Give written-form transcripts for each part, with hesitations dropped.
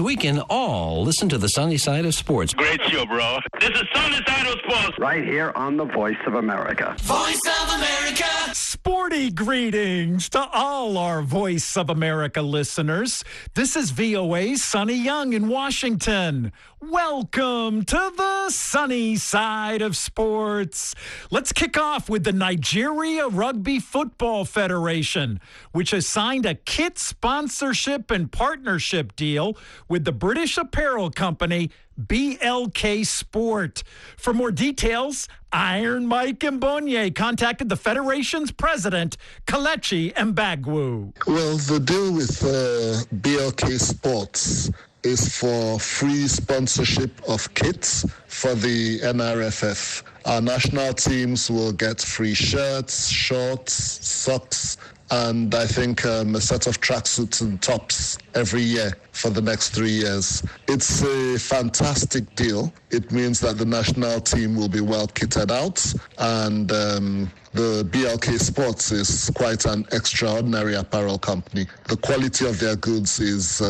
we can all listen to the sunny side of sports. Great show, bro. This is Sunny Side of Sports. Right here on the Voice of America. Voice of America. Sporty greetings to all our Voice of America listeners. This is VOA's Sonny Young in Washington. Welcome to the sunny side of sports. Let's kick off with the Nigeria Rugby Football Federation, which has signed a kit sponsorship and partnership deal with the British apparel company BLK Sport. For more details, Iron Mike Mbonye contacted the Federation's president, Kelechi Mbagwu. Well, the deal with BLK Sports is for free sponsorship of kits for the NRFF. Our national teams will get free shirts, shorts, socks, and I think a set of tracksuits and tops every year for the next 3 years. It's a fantastic deal. It means that the national team will be well kitted out, and the BLK Sports is quite an extraordinary apparel company. The quality of their goods is,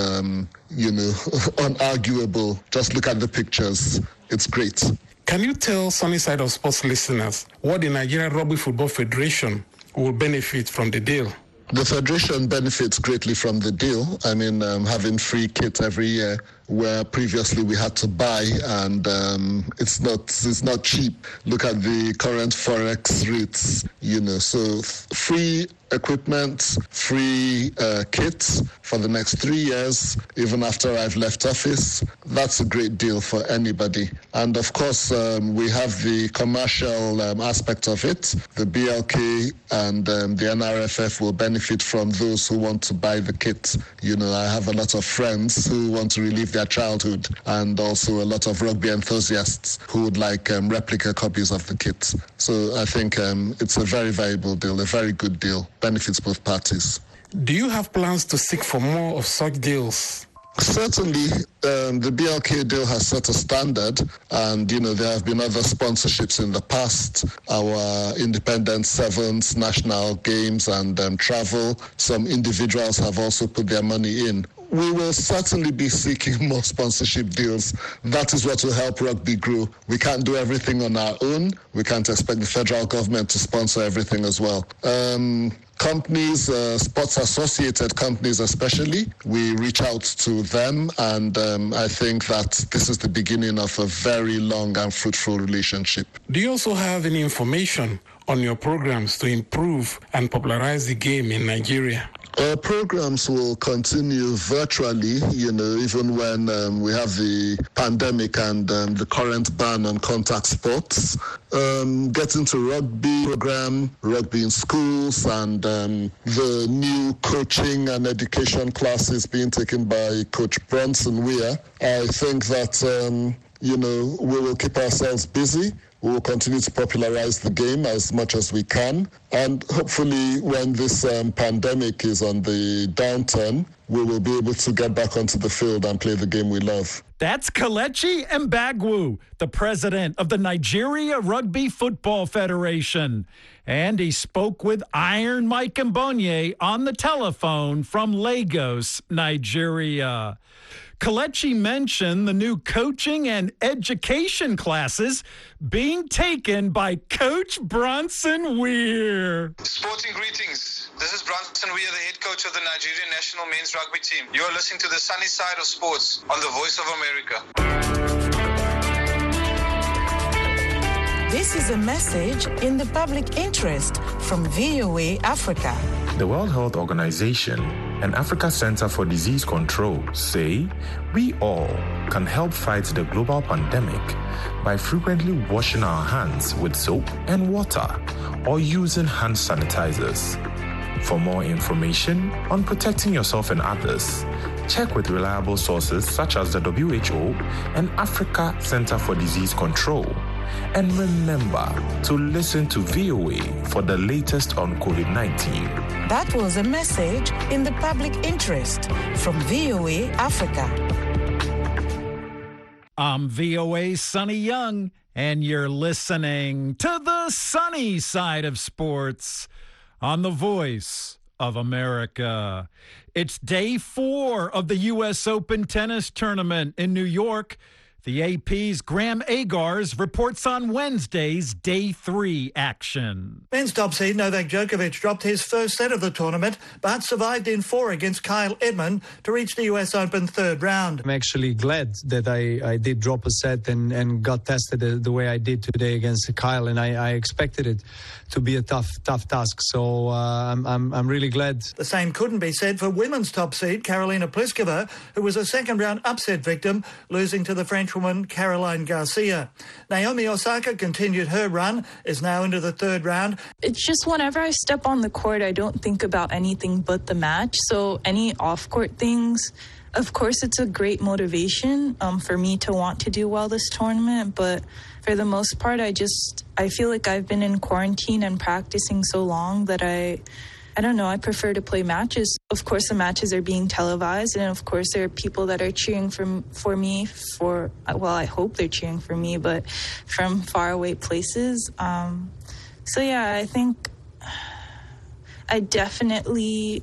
unarguable. Just look at the pictures. It's great. Can you tell Sunny Side of Sports listeners what the Nigeria Rugby Football Federation will benefit from the deal? The Federation benefits greatly from the deal. I mean, having free kit every year, where previously we had to buy, and it's not cheap. Look at the current Forex rates, so free equipment, free kits for the next 3 years, even after I've left office. That's a great deal for anybody. And of course, we have the commercial aspect of it. The BLK and the NRFF will benefit from those who want to buy the kit. I have a lot of friends who want to relive their childhood, and also a lot of rugby enthusiasts who would like replica copies of the kit. So I think it's a very valuable deal, a very good deal. Benefits both parties. Do you have plans to seek for more of such deals? Certainly, the BLK deal has set a standard, and there have been other sponsorships in the past. Our Independent Sevens, national games, and travel. Some individuals have also put their money in. We will certainly be seeking more sponsorship deals. That is what will help rugby grow. We can't do everything on our own. We can't expect the federal government to sponsor everything as well. Companies, sports-associated companies especially, we reach out to them, and I think that this is the beginning of a very long and fruitful relationship. Do you also have any information on your programs to improve and popularize the game in Nigeria? Programs will continue virtually, even when we have the pandemic and the current ban on contact sports. Get into rugby program, rugby in schools, and the new coaching and education classes being taken by Coach Bronson Weir. I think that, we will keep ourselves busy. We will continue to popularize the game as much as we can. And hopefully when this pandemic is on the downturn, we will be able to get back onto the field and play the game we love. That's Kelechi Mbagwu, the president of the Nigeria Rugby Football Federation. And he spoke with Iron Mike Mbonye on the telephone from Lagos, Nigeria. Kelechi mentioned the new coaching and education classes being taken by Coach Bronson Weir. Sporting greetings. This is Bronson Weir, the head coach of the Nigerian national men's rugby team. You are listening to the Sunny Side of Sports on the Voice of America. This is a message in the public interest from VOA Africa. The World Health Organization and Africa Center for Disease Control say we all can help fight the global pandemic by frequently washing our hands with soap and water or using hand sanitizers. For more information on protecting yourself and others, check with reliable sources such as the WHO and Africa Center for Disease Control. And remember to listen to VOA for the latest on COVID-19. That was a message in the public interest from VOA Africa. I'm VOA's Sonny Young, and you're listening to the sunny side of sports on the Voice of America. It's day 4 of the U.S. Open tennis tournament in New York. The AP's Graham Agars reports on Wednesday's Day 3 action. Men's top seed Novak Djokovic dropped his first set of the tournament, but survived in 4 against Kyle Edmund to reach the US Open third round. I'm actually glad that I did drop a set and got tested the way I did today against Kyle, and I expected it to be a tough task. So I'm really glad. The same couldn't be said for women's top seed Karolina Pliskova, who was a second-round upset victim, losing to the Frenchwoman Caroline Garcia. Naomi Osaka continued her run, is now into the third round. It's just whenever I step on the court, I don't think about anything but the match. So any off-court things, of course, it's a great motivation for me to want to do well this tournament. But for the most part, I feel like I've been in quarantine and practicing so long that I don't know, I prefer to play matches. Of course, the matches are being televised, and of course, there are people that are cheering for me I hope they're cheering for me, but from faraway places. So yeah, I think I definitely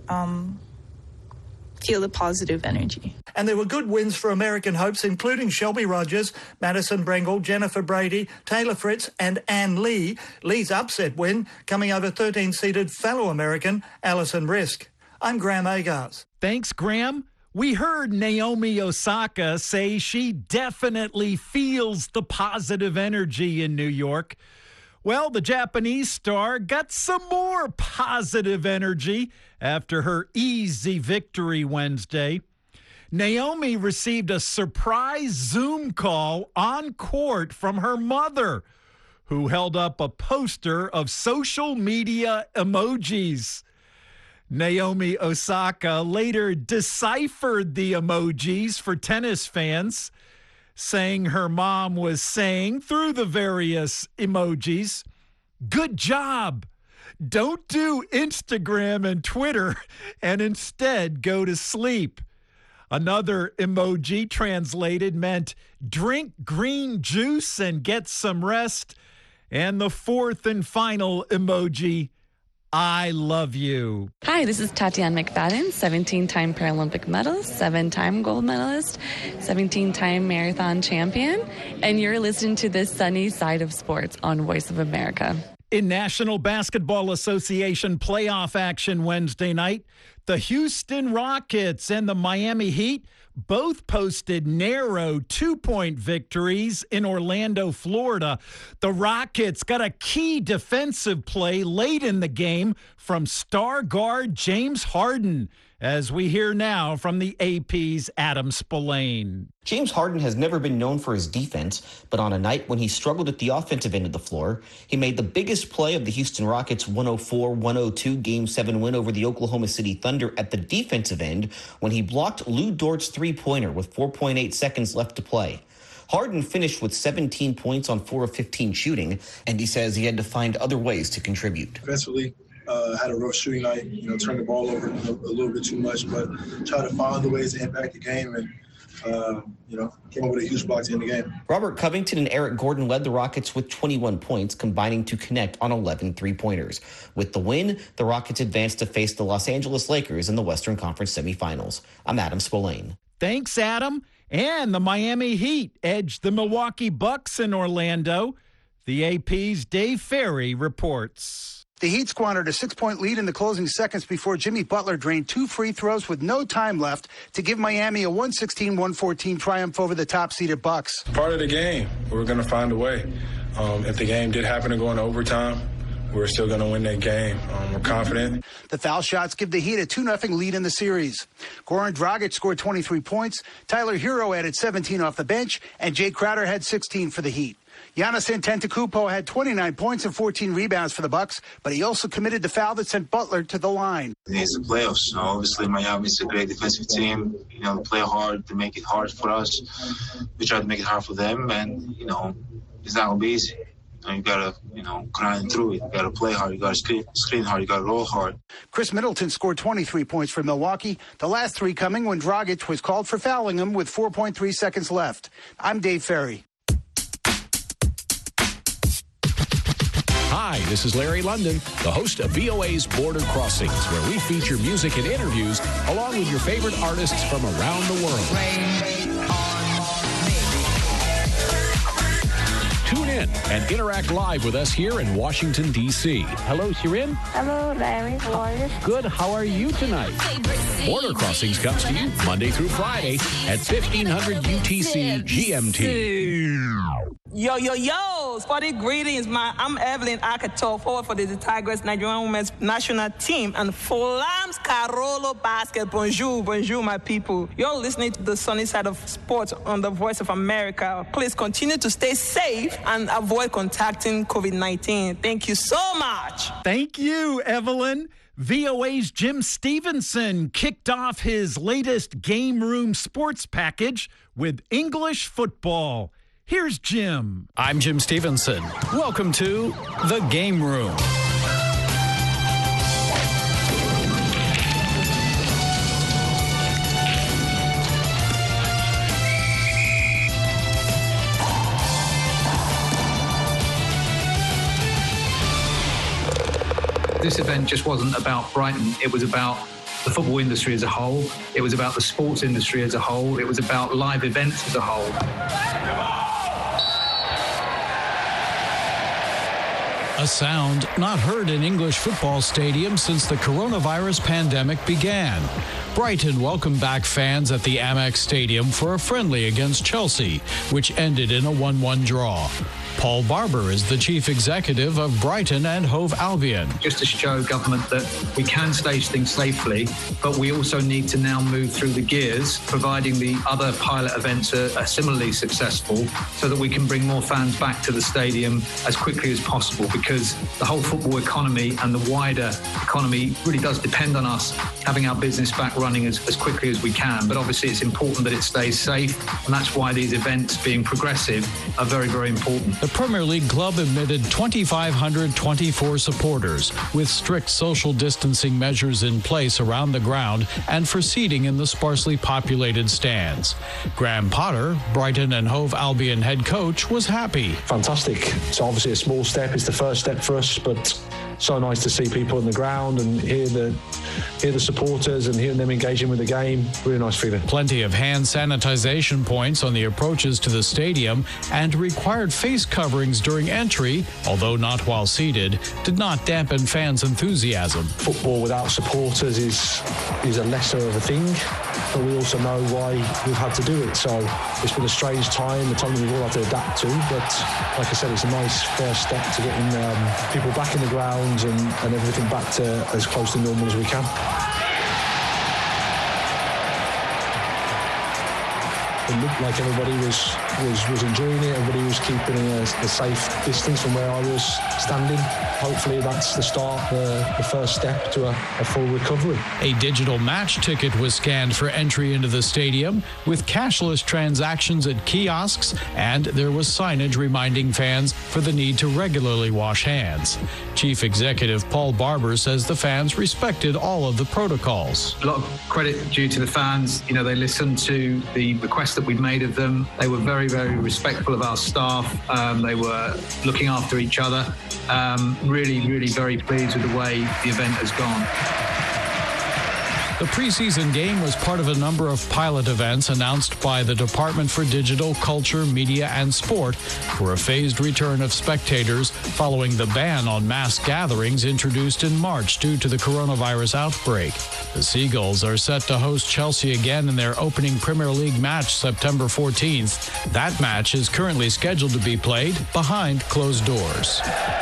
feel the positive energy. And there were good wins for American hopes, including Shelby Rogers, Madison Brengle, Jennifer Brady, Taylor Fritz, and Ann Lee. Lee's upset win coming over 13-seeded fellow American Alison Risk. I'm Graham Agars. Thanks, Graham. We heard Naomi Osaka say she definitely feels the positive energy in New York. Well, the Japanese star got some more positive energy after her easy victory Wednesday. Naomi received a surprise Zoom call on court from her mother, who held up a poster of social media emojis. Naomi Osaka later deciphered the emojis for tennis fans, saying her mom was saying through the various emojis, "Good job. Don't do Instagram and Twitter and instead go to sleep." Another emoji translated meant drink green juice and get some rest. And the fourth and final emoji, I love you. Hi, this is Tatiana McFadden, 17-time Paralympic medalist, 7-time gold medalist, 17-time marathon champion, and you're listening to the Sunny Side of Sports on Voice of America. In National Basketball Association playoff action Wednesday night, the Houston Rockets and the Miami Heat both posted narrow 2-point victories in Orlando, Florida. The Rockets got a key defensive play late in the game from star guard James Harden, as we hear now from the AP's Adam Spillane. James Harden has never been known for his defense, but on a night when he struggled at the offensive end of the floor, he made the biggest play of the Houston Rockets' 104-102 Game 7 win over the Oklahoma City Thunder at the defensive end when he blocked Lou Dort's three-pointer with 4.8 seconds left to play. Harden finished with 17 points on 4 of 15 shooting, and he says he had to find other ways to contribute. Defensively, had a rough shooting night, turned the ball over a little bit too much, but tried to find other ways to impact the game and, came up with a huge block to end the game. Robert Covington and Eric Gordon led the Rockets with 21 points, combining to connect on 11 three-pointers. With the win, the Rockets advanced to face the Los Angeles Lakers in the Western Conference semifinals. I'm Adam Spillane. Thanks, Adam. And the Miami Heat edged the Milwaukee Bucks in Orlando. The AP's Dave Ferry reports. The Heat squandered a 6-point lead in the closing seconds before Jimmy Butler drained 2 free throws with no time left to give Miami a 116-114 triumph over the top-seeded Bucks. Part of the game. We're going to find a way. If the game did happen to go into overtime, we're still going to win that game. We're confident. The foul shots give the Heat a 2-0 lead in the series. Goran Dragic scored 23 points. Tyler Hero added 17 off the bench, and Jay Crowder had 16 for the Heat. Giannis Antetokounmpo had 29 points and 14 rebounds for the Bucks, but he also committed the foul that sent Butler to the line. It's the playoffs. Obviously, Miami's a great defensive team. They play hard to make it hard for us. We try to make it hard for them, and it's not gonna be easy. You gotta, grind through it. You gotta play hard. You gotta screen hard. You gotta roll hard. Chris Middleton scored 23 points for Milwaukee. The last 3 coming when Dragic was called for fouling him with 4.3 seconds left. I'm Dave Ferry. Hi, this is Larry London, the host of VOA's Border Crossings, where we feature music and interviews along with your favorite artists from around the world. Tune in and interact live with us here in Washington, D.C. Hello, Shirin. Hello, Larry. How are you? Good. How are you tonight? Border Crossings comes to you Monday through Friday at 1500 UTC GMT. Yo, sporty greetings, I'm Evelyn Akato, forward for the Tigers Nigerian Women's National Team and Fulham's Carolo Basket. Bonjour, my people. You're listening to the sunny side of sports on the Voice of America. Please continue to stay safe and avoid contacting COVID-19. Thank you so much. Thank you, Evelyn. VOA's Jim Stevenson kicked off his latest Game Room Sports package with English football. Here's Jim. I'm Jim Stevenson. Welcome to The Game Room. This event just wasn't about Brighton. It was about the football industry as a whole. It was about the sports industry as a whole. It was about live events as a whole. A sound not heard in English football stadiums since the coronavirus pandemic began. Brighton welcomed back fans at the Amex Stadium for a friendly against Chelsea, which ended in a 1-1 draw. Paul Barber is the chief executive of Brighton and Hove Albion. Just to show government that we can stage things safely, but we also need to now move through the gears, providing the other pilot events are similarly successful, so that we can bring more fans back to the stadium as quickly as possible, because the whole football economy and the wider economy really does depend on us having our business back running as quickly as we can. But obviously it's important that it stays safe, and that's why these events, being progressive, are very, very important. The Premier League club admitted 2,524 supporters, with strict social distancing measures in place around the ground and for seating in the sparsely populated stands. Graham Potter, Brighton and Hove Albion head coach, was happy. Fantastic. It's obviously a small step. It's the first step for us, but so nice to see people on the ground and hear the supporters and hearing them engaging with the game. Really nice feeling. Plenty of hand sanitization points on the approaches to the stadium and required face coverings during entry, although not while seated, did not dampen fans' enthusiasm. Football without supporters is a lesser of a thing, but we also know why we've had to do it. So it's been a strange time, the time that we've all had to adapt to, but like I said, it's a nice first step to getting people back in the grounds and everything back to as close to normal as we can. It looked like everybody was enjoying it. Everybody was keeping a safe distance from where I was standing. Hopefully that's the start, the first step to a full recovery. A digital match ticket was scanned for entry into the stadium, with cashless transactions at kiosks, and there was signage reminding fans for the need to regularly wash hands. Chief Executive Paul Barber says the fans respected all of the protocols. A lot of credit due to the fans. You know, they listened to the requests that we've made of them. They were very, very respectful of our staff. They were looking after each other. Really, really very pleased with the way the event has gone. The preseason game was part of a number of pilot events announced by the Department for Digital, Culture, Media and Sport for a phased return of spectators following the ban on mass gatherings introduced in March due to the coronavirus outbreak. The Seagulls are set to host Chelsea again in their opening Premier League match September 14th. That match is currently scheduled to be played behind closed doors.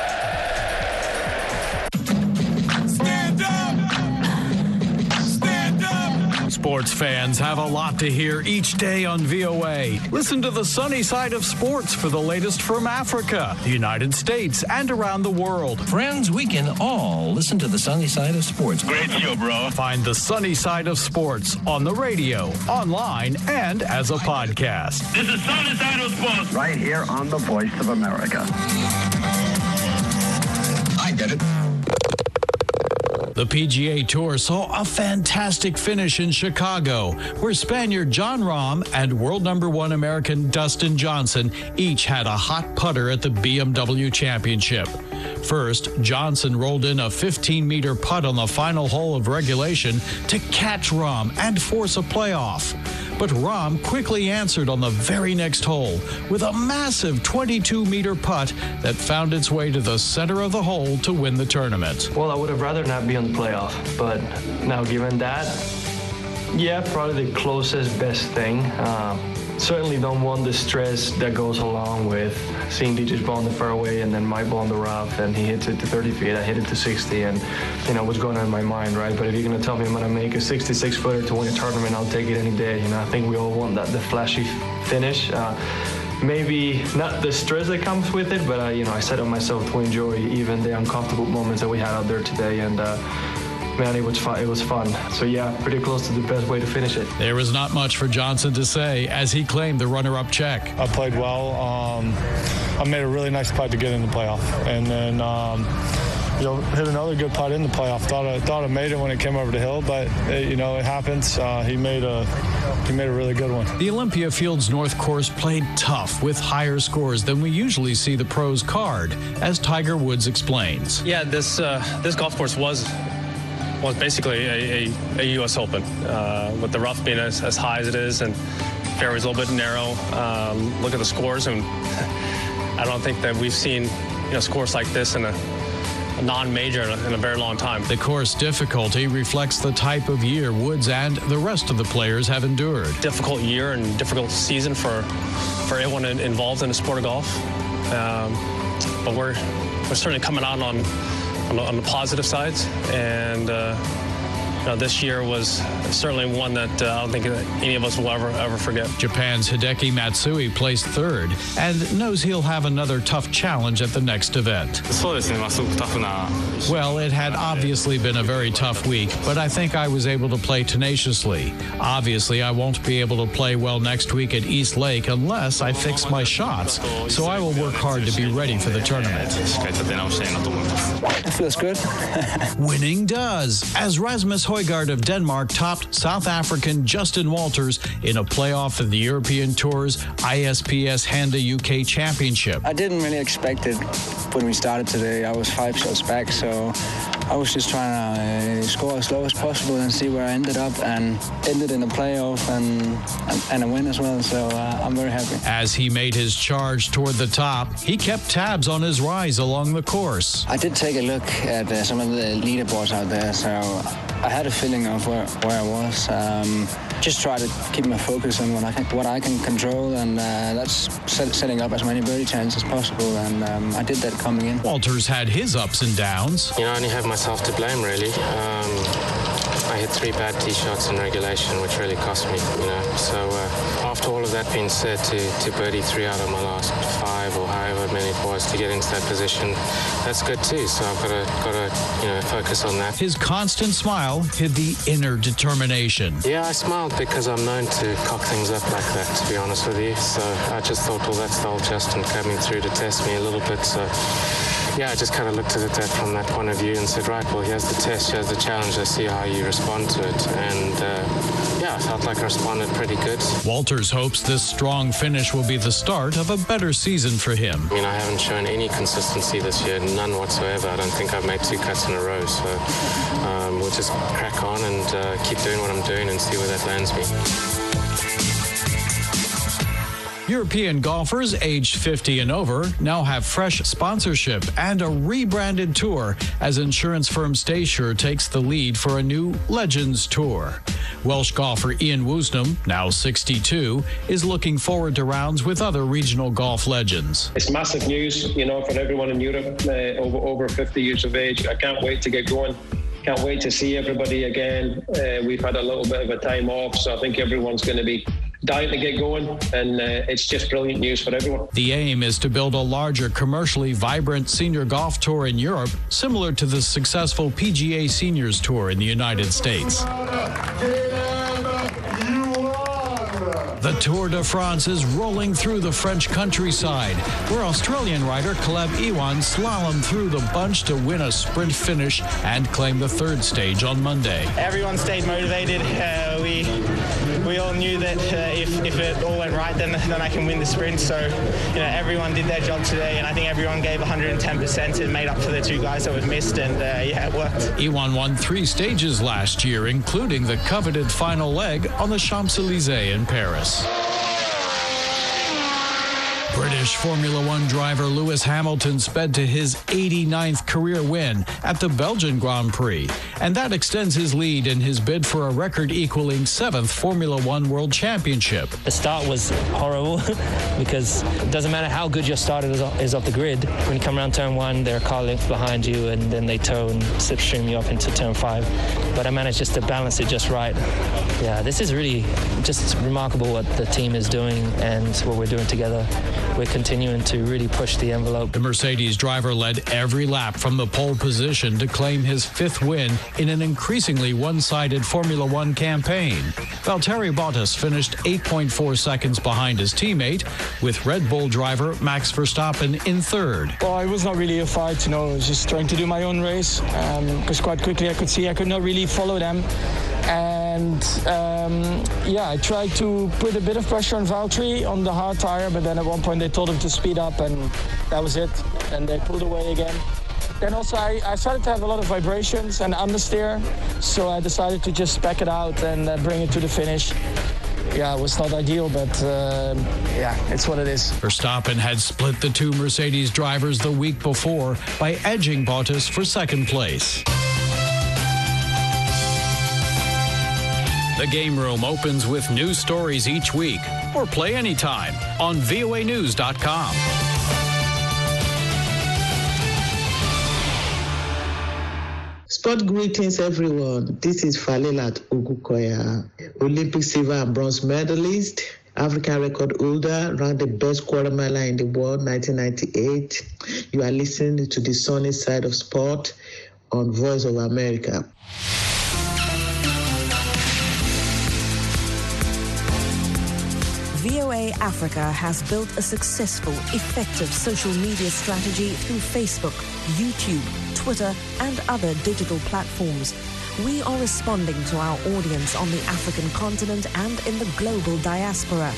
Sports fans have a lot to hear each day on VOA. Listen to the sunny side of sports for the latest from Africa, the United States, and around the world. Friends, we can all listen to the sunny side of sports. Great show, bro. Find the sunny side of sports on the radio, online, and as a podcast. This is Sunny Side of Sports. Right here on the Voice of America. I get it. The PGA Tour saw a fantastic finish in Chicago, where Spaniard Jon Rahm and world #1 American Dustin Johnson each had a hot putter at the BMW Championship. First, Johnson rolled in a 15-meter putt on the final hole of regulation to catch Rahm and force a playoff. But Rahm quickly answered on the very next hole with a massive 22-meter putt that found its way to the center of the hole to win the tournament. Well, I would have rather not be on the playoff, but now given that, yeah, probably the closest best thing. Certainly don't want the stress that goes along with seeing DJ's ball in the fairway and then my ball in the rough, and he hits it to 30 feet, I hit it to 60, and what's going on in my mind, right? But if you're going to tell me I'm going to make a 66-footer to win a tournament, I'll take it any day. I think we all want the flashy finish. Maybe not the stress that comes with it, but I set up myself to enjoy even the uncomfortable moments that we had out there today, and man, it was fun. So yeah, pretty close to the best way to finish it. There was not much for Johnson to say as he claimed the runner-up check. I played well. I made a really nice putt to get in the playoff, and then hit another good putt in the playoff. Thought I made it when it came over the hill, but it happens. He made a really good one. The Olympia Fields North course played tough with higher scores than we usually see the pros card, as Tiger Woods explains. Yeah, this golf course was basically a U.S. Open, with the rough being as high as it is and fairway's a little bit narrow. Look at the scores, and I don't think that we've seen scores like this in a non-major in a very long time. The course difficulty reflects the type of year Woods and the rest of the players have endured. Difficult year and difficult season for everyone involved in the sport of golf, but we're certainly coming out on the positive sides, and this year was certainly one that I don't think any of us will ever forget. Japan's Hideki Matsui placed third and knows he'll have another tough challenge at the next event. Well, it had obviously been a very tough week, but I think I was able to play tenaciously. Obviously, I won't be able to play well next week at East Lake unless I fix my shots, so I will work hard to be ready for the tournament. It feels good. Winning does, as Rasmus Højgaard of Denmark topped South African Justin Walters in a playoff of the European Tour's ISPS Handa UK Championship. I didn't really expect it when we started today. I was 5 shots back, so I was just trying to score as low as possible and see where I ended up, and ended in a playoff and a win as well, so I'm very happy. As he made his charge toward the top, he kept tabs on his rise along the course. I did take a look at some of the leaderboards out there, so I had a feeling of where I was. Just try to keep my focus on what I can control, and that's setting up as many birdie chances as possible, and I did that coming in. Walters had his ups and downs. I only have myself to blame, really. I hit 3 bad tee shots in regulation, which really cost me, So after all of that being said, to birdie 3 out of my last 5 or however many it was to get into that position, that's good too. So I've got to focus on that. His constant smile hid the inner determination. Yeah, I smiled because I'm known to cock things up like that, to be honest with you. So I just thought, well, that's the old Justin coming through to test me a little bit. So yeah, I just kind of looked at it from that point of view and said, right, well, here's the test, here's the challenge, let's see how you respond to it. And I felt like I responded pretty good. Walters hopes this strong finish will be the start of a better season for him. I haven't shown any consistency this year, none whatsoever. I don't think I've made 2 cuts in a row. So we'll just crack on and keep doing what I'm doing and see where that lands me. European golfers aged 50 and over now have fresh sponsorship and a rebranded tour as insurance firm Staysure takes the lead for a new Legends Tour. Welsh golfer Ian Woosnam, now 62, is looking forward to rounds with other regional golf legends. It's massive news, for everyone in Europe over 50 years of age. I can't wait to get going. Can't wait to see everybody again. We've had a little bit of a time off, so I think everyone's going to be dying to get going, and it's just brilliant news for everyone. The aim is to build a larger, commercially vibrant senior golf tour in Europe, similar to the successful PGA Seniors Tour in the United States. The Tour de France is rolling through the French countryside, where Australian rider Caleb Ewan slalomed through the bunch to win a sprint finish and claim the third stage on Monday. Everyone stayed motivated. We all knew that if it all went right, then I can win the sprint. So, everyone did their job today, and I think everyone gave 110% and made up for the two guys that we've missed, and it worked. Ewan won 3 stages last year, including the coveted final leg on the Champs-Élysées in Paris. British Formula One driver Lewis Hamilton sped to his 89th career win at the Belgian Grand Prix, and that extends his lead in his bid for a record-equaling 7th Formula One World Championship. The start was horrible because it doesn't matter how good your start is off the grid. When you come around turn 1, they're a car length behind you, and then they tow and slipstream you up into turn 5. But I managed just to balance it just right. Yeah, this is really just remarkable what the team is doing and what we're doing together. We're continuing to really push the envelope. The Mercedes driver led every lap from the pole position to claim his 5th win in an increasingly one-sided Formula One campaign. Valtteri Bottas finished 8.4 seconds behind his teammate, with Red Bull driver Max Verstappen in 3rd. Well, it was not really a fight, I was just trying to do my own race, because quite quickly I could see I could not really follow them. And I tried to put a bit of pressure on Valtteri on the hard tire, but then at one point they told him to speed up, and that was it. And they pulled away again. Then also I started to have a lot of vibrations and understeer, so I decided to just spec it out and bring it to the finish. Yeah, it was not ideal, but it's what it is. Verstappen had split the 2 Mercedes drivers the week before by edging Bottas for 2nd place. The Game Room opens with news stories each week, or play anytime on voanews.com. Sport greetings, everyone. This is Falilat Ogukoya, Olympic silver and bronze medalist, African record holder, ranked the best quarter miler in the world, 1998. You are listening to the sunny side of sport on Voice of America. VOA Africa has built a successful, effective social media strategy through Facebook, YouTube, Twitter, and other digital platforms. We are responding to our audience on the African continent and in the global diaspora.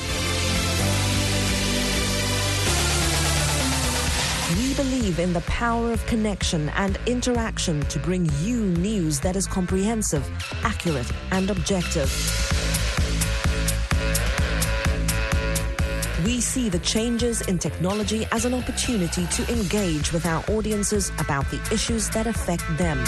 We believe in the power of connection and interaction to bring you news that is comprehensive, accurate, and objective. We see the changes in technology as an opportunity to engage with our audiences about the issues that affect them.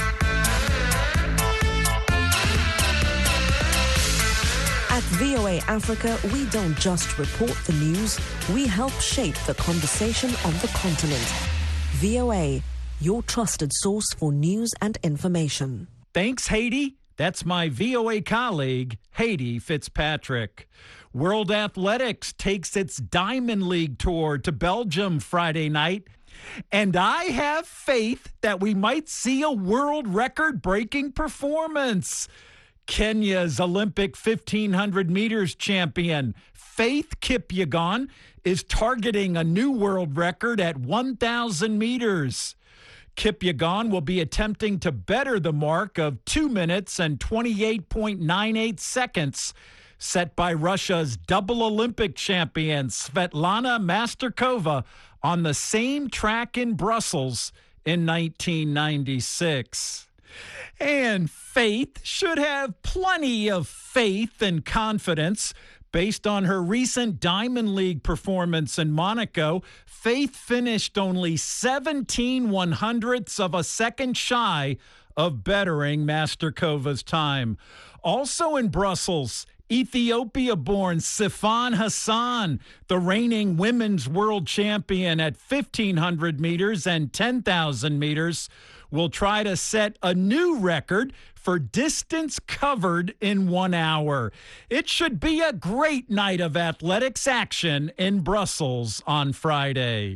At VOA Africa, we don't just report the news, we help shape the conversation on the continent. VOA, your trusted source for news and information. Thanks, Haiti. That's my VOA colleague, Haiti Fitzpatrick. World Athletics takes its Diamond League tour to Belgium Friday night, and I have faith that we might see a world record-breaking performance. Kenya's Olympic 1,500 meters champion, Faith Kipyegon, is targeting a new world record at 1,000 meters. Kipyegon will be attempting to better the mark of 2 minutes and 28.98 seconds set by Russia's double Olympic champion Svetlana Masterkova on the same track in Brussels in 1996. And Faith should have plenty of faith and confidence. Based on her recent Diamond League performance in Monaco, Faith finished only 17/100ths of a second shy of bettering Masterkova's time. Also in Brussels, Ethiopia-born Sifan Hassan, the reigning women's world champion at 1,500 meters and 10,000 meters, will try to set a new record for distance covered in 1 hour. It should be a great night of athletics action in Brussels on Friday.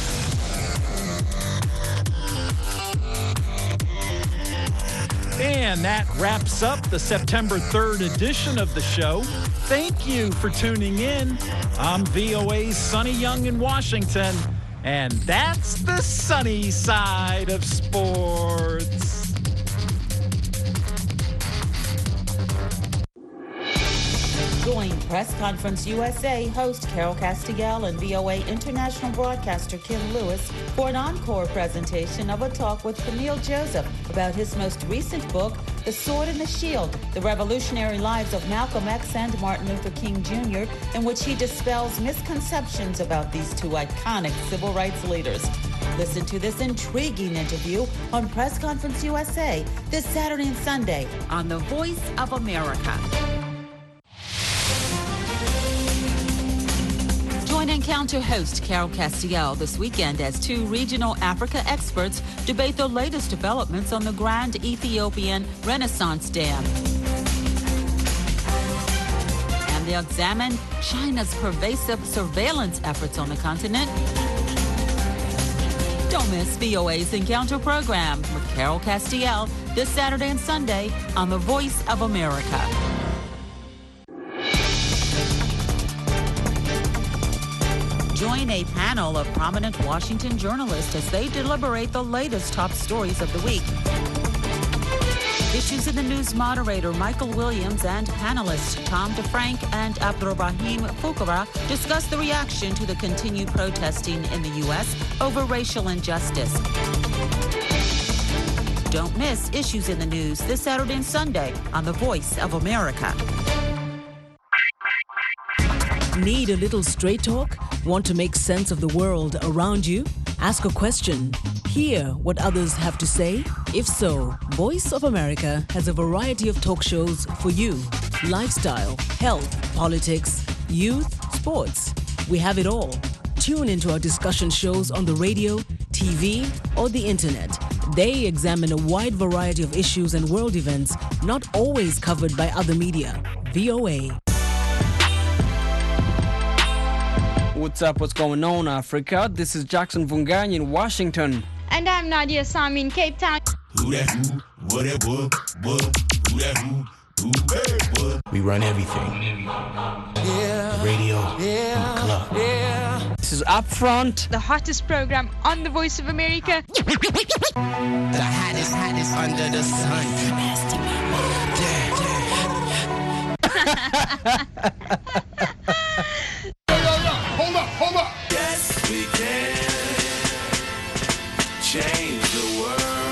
And And that wraps up the September 3rd edition of the show. Thank you for tuning in. I'm VOA's Sonny Young in Washington, and that's the sunny side of sports. Join Press Conference USA host Carol Castiel and VOA international broadcaster Kim Lewis for an encore presentation of a talk with Camille Joseph about his most recent book, The Sword and the Shield, The Revolutionary Lives of Malcolm X and Martin Luther King Jr., in which he dispels misconceptions about these two iconic civil rights leaders. Listen to this intriguing interview on Press Conference USA this Saturday and Sunday on The Voice of America. Join Encounter host Carol Castiel this weekend as two regional Africa experts debate the latest developments on the Grand Ethiopian Renaissance Dam. And they'll examine China's pervasive surveillance efforts on the continent. Don't miss VOA's Encounter program with Carol Castiel this Saturday and Sunday on The Voice of America. Join a panel of prominent Washington journalists as they deliberate the latest top stories of the week. Issues in the News moderator Michael Williams and panelists Tom DeFrank and Abdurrahim Fukara discuss the reaction to the continued protesting in the U.S. over racial injustice. Don't miss Issues in the News this Saturday and Sunday on The Voice of America. Need a little straight talk? Want to make sense of the world around you? Ask a question. Hear what others have to say? If so, Voice of America has a variety of talk shows for you. Lifestyle, health, politics, youth, sports. We have it all. Tune into our discussion shows on the radio, TV, or the internet. They examine a wide variety of issues and world events not always covered by other media. VOA. What's up? What's going on, Africa? This is Jackson Vungany in Washington. And I'm Nadia Sami in Cape Town. Who that who? What that what? Who that who? Hey, what? We run everything. Yeah. The radio. Yeah. The club. Yeah. This is Upfront. The hottest program on The Voice of America. The hottest under the sun. Nasty Hold up. Yes, we can change the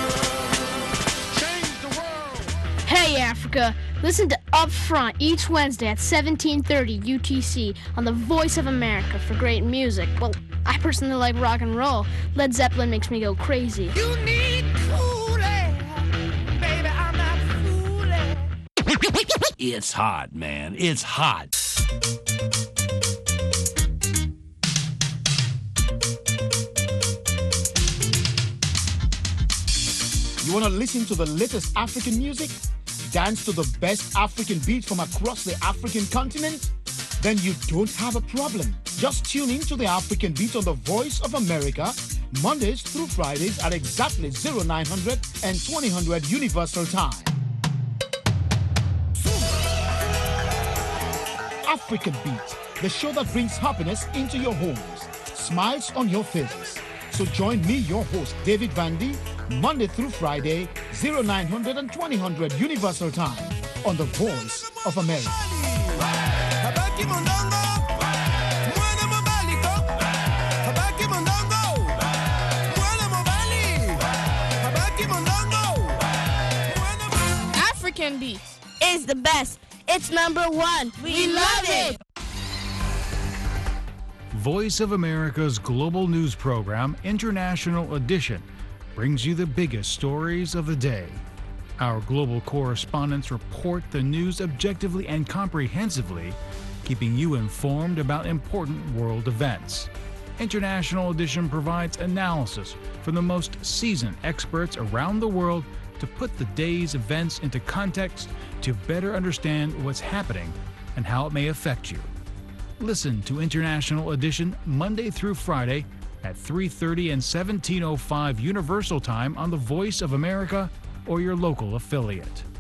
world. Hey, Africa. Listen to Upfront each Wednesday at 17:30 UTC on The Voice of America for great music. Well, I personally like rock and roll. Led Zeppelin makes me go crazy. You need cool air. Baby, I'm not fooling. It's hot, man. It's hot. You want to listen to the latest African music? Dance to the best African beats from across the African continent? Then you don't have a problem. Just tune in to the African Beat on The Voice of America, Mondays through Fridays at exactly 0900 and 2000 Universal Time. African Beat, the show that brings happiness into your homes, smiles on your faces. So join me, your host, David Vandy, Monday through Friday, 0900 and 2000 Universal Time on The Voice of America. African Beat is the best. It's #1. We love it. Voice of America's global news program, International Edition, brings you the biggest stories of the day. Our global correspondents report the news objectively and comprehensively, keeping you informed about important world events. International Edition provides analysis from the most seasoned experts around the world to put the day's events into context to better understand what's happening and how it may affect you. Listen to International Edition Monday through Friday at 3:30 and 17:05 Universal Time on The Voice of America or your local affiliate.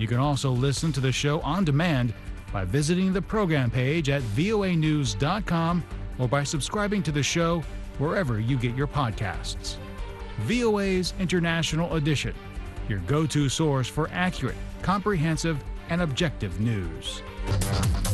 You can also listen to the show on demand by visiting the program page at voanews.com or by subscribing to the show wherever you get your podcasts. VOA's International Edition, your go-to source for accurate, comprehensive, and objective news.